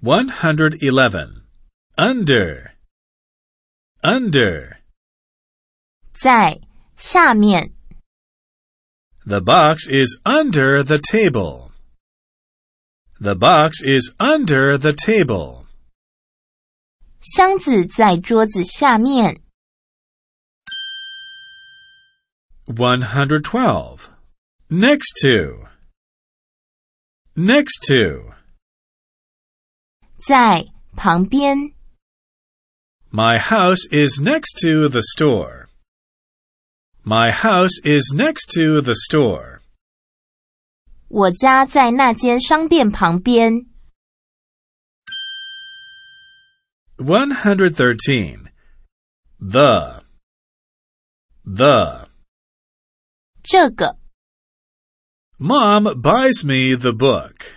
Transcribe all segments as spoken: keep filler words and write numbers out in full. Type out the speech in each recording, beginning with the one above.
one hundred eleven. Under. Under. 在下面 The box is under the table. The box is under the table. 箱子在桌子下面 one hundred twelve. Next to. Next to. 在旁边 My house is next to the store. My house is next to the store. 我家在那间商店旁边 one hundred thirteen. The. The. 这个 Mom buys me the book.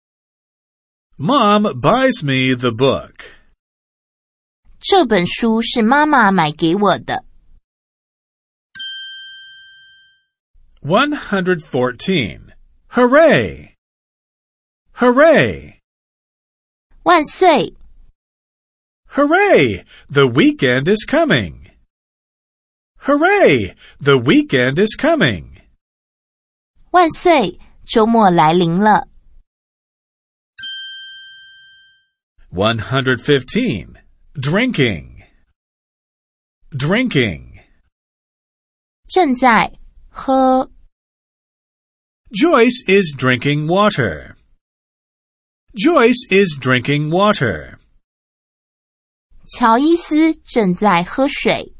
Mom buys me the book. 这本书是妈妈买给我的 one hundred fourteen. Hooray! Hooray! 万岁 Hooray! The weekend is coming. Hooray! The weekend is coming. 万岁周末来临了 one hundred fifteen. Drinking. Drinking. 正在喝 Joyce is drinking water. Joyce is drinking water. 乔伊斯正在喝水